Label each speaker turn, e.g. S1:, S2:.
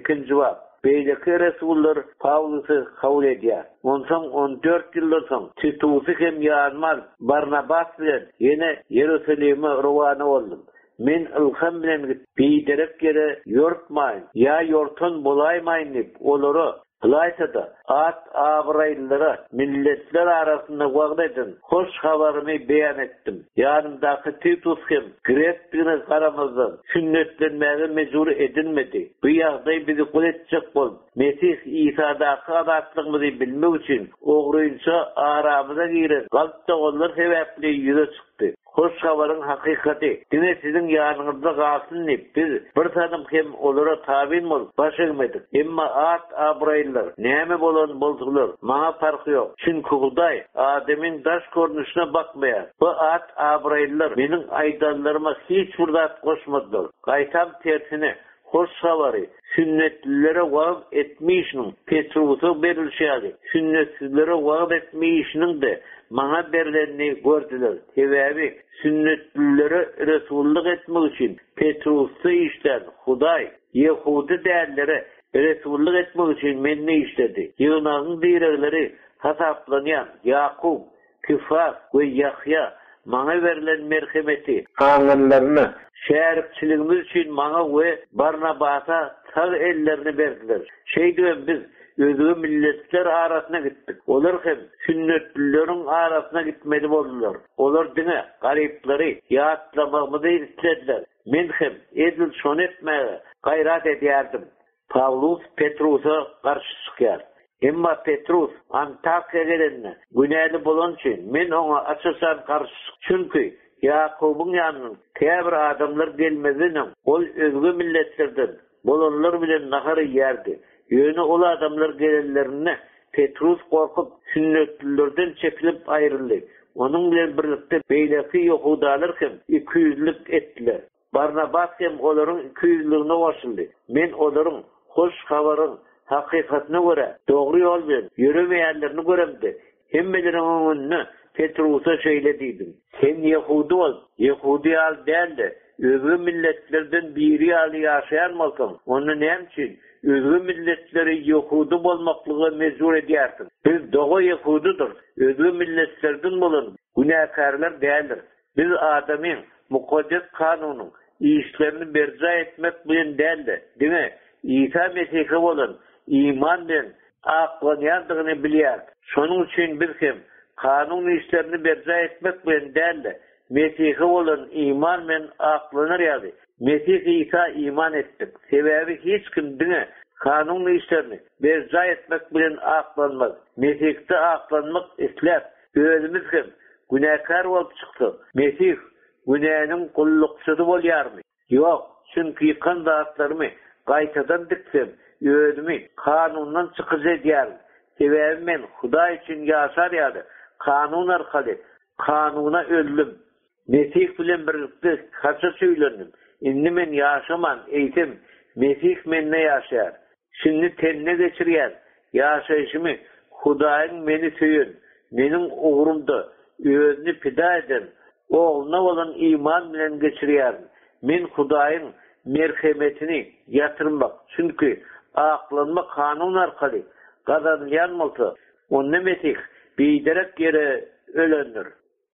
S1: ikinci cevap. Beyleki Resuller Pavlus'u kabul ediyor. Ondan 14 yıldan soň Titus'u hem yanmaz Barnabas bilen yine Yerusalim'e ravana oldum. Men ilham bilen biderek yere yortmayın, ya yortun bulaymayın dip olary Playtada at abraylılara milletler arasında wagda edin. Hoş habarımı beyan ettim. Yanımdaki Titus hem Gretbine karamazdan sünnetlenmeye mecbur edilmedi. Bu yağdayı bizi kul edecek bol. Mesih İsa'daki adatlığımızı bilmek için oğruyunca aramıza giren kalp da onlar sebeple yüze çıktı. Hoş habarın hakikati. Dine sizin yanınızda kalsın deyip biz bir tanım hem olara tabin ol başarmadık. Emma at abraylılar neyme bolan boldular. Mağa farkı yok. Çünkü Huday Adem'in taş görünüşüne bakmaya. Bu at abraylılar benim aydanlarıma hiç burada koşmadılar. Kaytam tersine hoş habarı sünnetlilere vaaz etmeyişinin Petrus'a verilşeydi. Sünnetlilere vaaz etmeyişinin de bana verilenini gördüler. Sebebi sünnetlilere Resulluk etmek için Petrus'u işten Huday Yahudi değerlere Resulluk etmek için menni işledi. Yunan'ın diğerleri hasaplanan Yakup, Küfar ve Yahya bana verilen merhameti anlarını şerifçiliğimiz için bana ve Barnabas'a sağ ellerini verdiler. Biz özü milletler arasına gittik. Olar hem sünnetlilerin arasına gitmeli oldular. Olar dine garipleri yatlamamızı istediler. Men hem edil şon etmeye gayret ediyardım. Pavlus Petrus'a karşı çıkar. Emma Petrus Antakya'ya gelenine güneyli bolan için men ona açısan karşı. Çünkü Yakub'un yanının tebir adamlar gelmezinin ol özgü milletlerden bolanlar bilen naharı yerdi. Yönü ol adamlar gelenlerine Petrus korkup sünnetlilerden çekilip ayrıldı. Onun bilen birlikte beyleki Yahudalar hem 200'lük ettiler. Barnabas hem onların 200'lüğüne koşuldu. Men onların hoş habarın hakikatine göre doğru yol bilen yürümeyenlerini göremdi. Hemmelerin önüne Petrus'a şöyle dedim. Sen Yahudi ol, Yahudi al değil de özgü milletlerden biri al yaşayan malkın. Onu ne için? Özgü milletleri Yahudi olmaklığı mecbur ediyorsun. Biz doğu Yahudidir. Özgü milletlerden bulun. Günahkarlar değildir. Biz Adem'in mukaddes kanunun işlerini berca etmek bilen değil de, değil mi? İsa Mesih'e olan imanla aklanıyandığını biliyor. Şunun için biz hem kanun işlerini berca etmek bilen değil de, Mesih'e olan imanla aklanır yani. Mesih İsa iman ettik. Sebebi hiç kim dine kanun işlerini berca etmek bilen aklanmaz. Mesih'te aklanmak isler. Özümüz hem günahkar olup çıktı. Mesih günahının kullukçusu oluyor mu? Yok. Çünkü yıkan dağıtlarımı qaytadan diksem, özümü kanundan çıkıcı ediyor. Sebebi men Huda için yaşar yadı. Kanun arkalı. Kanuna öldüm. Mesih bilen birlikte kaça söylendim. Indi men yaşaman, eğitim, Mesih menine yaşayar. Şimdi tenne geçiriyor. Yaşayışımı Hudayın meni söyün. Menin uğrumda özünü pida eden, oğluna olan iman bilen geçiriyor. Men Hudayın merhametini yatırmak. Çünkü aklanma kanun arkalı. Kazanlayan malta. Onu Mesih biderek yere ölendir.